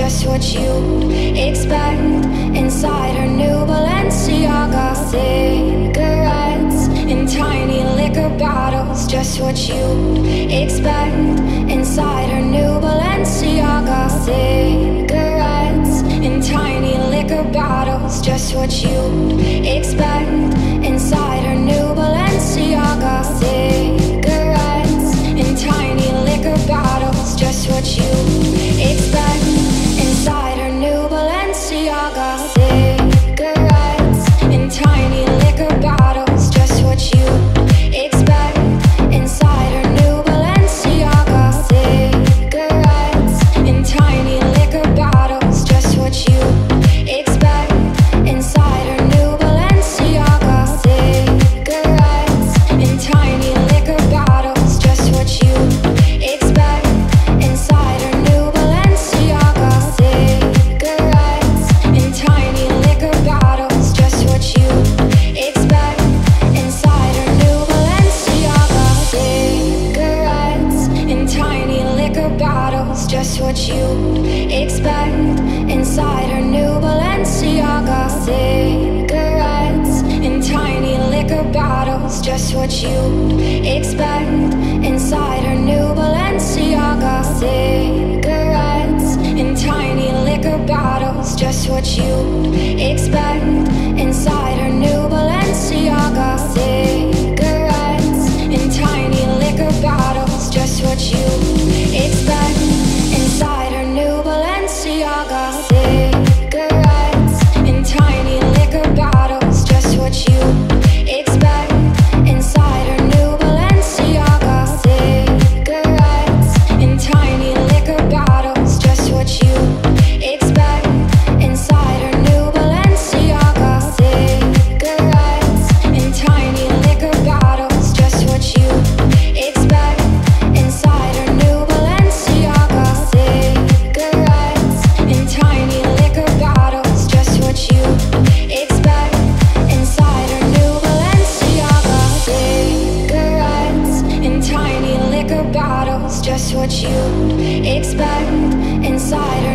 just what you'd expect. Inside her new Balenciaga, cigarettes in tiny liquor bottles, just what you'd expect. Inside her new Balenciaga, cigarettes in tiny liquor bottles, just what you'd expect. Inside her new Balenciaga, cigarettes in tiny liquor bottles, just what you'd expect. Inside her new Balenciaga, cigarettes in tiny liquor bottles, just what you'd expect. Inside her new Balenciaga, cigarettes in tiny liquor bottles, just what you'd expect. Inside her new Balenciaga, cigarettes in tiny liquor bottles, just what you'd expect. Inside her new Balenciaga, cigarettes in tiny liquor bottles, just what you'd expect. Inside her new Balenciaga, cigarettes in tiny liquor bottles, just what you'd expect. Inside her new Balenciaga, cigarettes in tiny liquor bottles, just what you'd expect. Inside her new Balenciaga, cigarettes in tiny liquor bottles, just what you'd expect. Inside her new Balenciaga, cigarettes in tiny liquor bottles, just what you'd expect. Inside her new Balenciaga, cigarettes in tiny liquor bottles, just what you'd expect. Inside her new Balenciaga, cigarettes in tiny liquor bottles, just what you'd expect. Inside her new Balenciaga, cigarettes in tiny liquor bottles, just what you'd expect. Inside her new Balenciaga, cigarettes in tiny liquor bottles, just what you'd expect. Inside her new Balenciaga, cigarettes in tiny liquor bottles, just what you'd expect. Inside her